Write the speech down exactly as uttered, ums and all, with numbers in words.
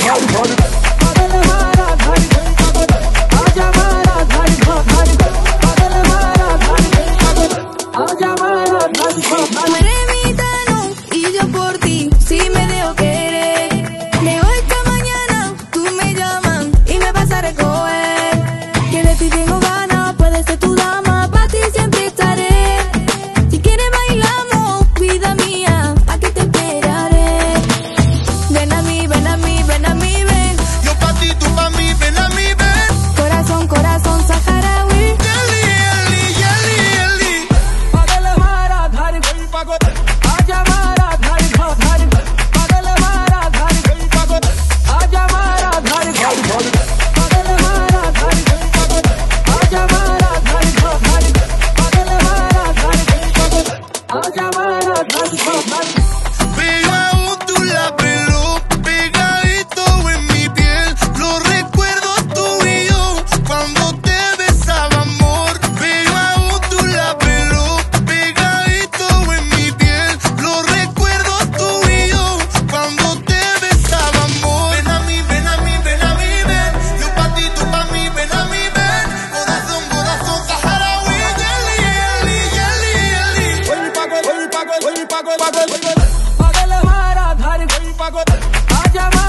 Pero aún tú la pelo pegadito en mi piel. Los recuerdos tú y yo cuando te besaba, amor. Pero aún tú la pelo pegadito en mi piel. Los recuerdos tú y yo cuando te besaba, amor. Ven a mí, ven a mí, ven a mí, ven. Yo pa' ti, tú pa' mí, ven a mí, ven. Corazón, corazón, saharaui, yeli, yeli, yeli, yeli. Oye, pago, oye, pago, oye, pago, pago. पागल हमारा घर कोई पागल आ जा।